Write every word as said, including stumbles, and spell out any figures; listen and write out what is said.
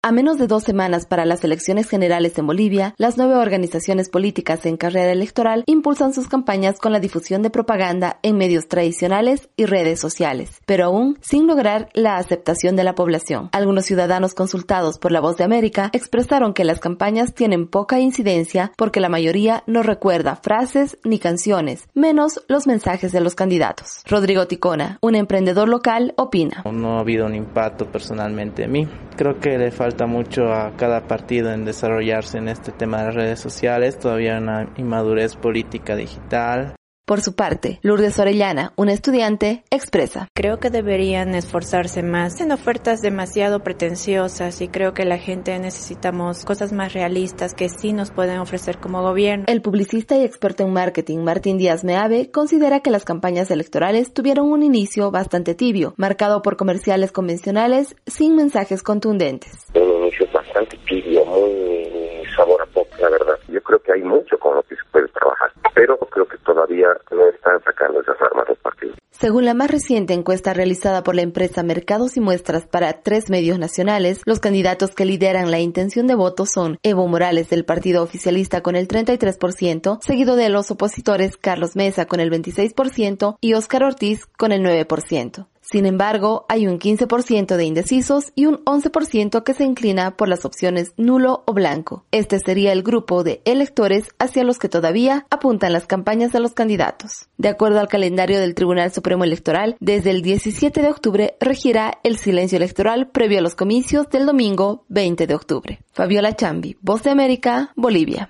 A menos de dos semanas para las elecciones generales en Bolivia, las nueve organizaciones políticas en carrera electoral impulsan sus campañas con la difusión de propaganda en medios tradicionales y redes sociales, pero aún sin lograr la aceptación de la población. Algunos ciudadanos consultados por La Voz de América expresaron que las campañas tienen poca incidencia porque la mayoría no recuerda frases ni canciones, menos los mensajes de los candidatos. Rodrigo Ticona, un emprendedor local, opina. No ha habido un impacto personalmente en mí. Creo que le falta mucho a cada partido en desarrollarse en este tema de las redes sociales, todavía hay una inmadurez política digital. Por su parte, Lourdes Orellana, una estudiante, expresa. Creo que deberían esforzarse más en ofertas demasiado pretenciosas y creo que la gente necesitamos cosas más realistas que sí nos pueden ofrecer como gobierno. El publicista y experto en marketing Martín Díaz Meave considera que las campañas electorales tuvieron un inicio bastante tibio, marcado por comerciales convencionales sin mensajes contundentes. Un inicio bastante tibio, muy sabor a poco, la verdad. Yo creo que hay mucho con lo que se puede trabajar, pero creo que todavía no están sacando esas armas del partido. Según la más reciente encuesta realizada por la empresa Mercados y Muestras para tres medios nacionales, los candidatos que lideran la intención de voto son Evo Morales del partido oficialista con el treinta y tres por ciento, seguido de los opositores Carlos Mesa con el veintiséis por ciento y Óscar Ortiz con el nueve por ciento. Sin embargo, hay un quince por ciento de indecisos y un once por ciento que se inclina por las opciones nulo o blanco. Este sería el grupo de electores hacia los que todavía apuntan las campañas de los candidatos. De acuerdo al calendario del Tribunal Supremo Electoral, desde el diecisiete de octubre regirá el silencio electoral previo a los comicios del domingo veinte de octubre. Fabiola Chambi, Voz de América, Bolivia.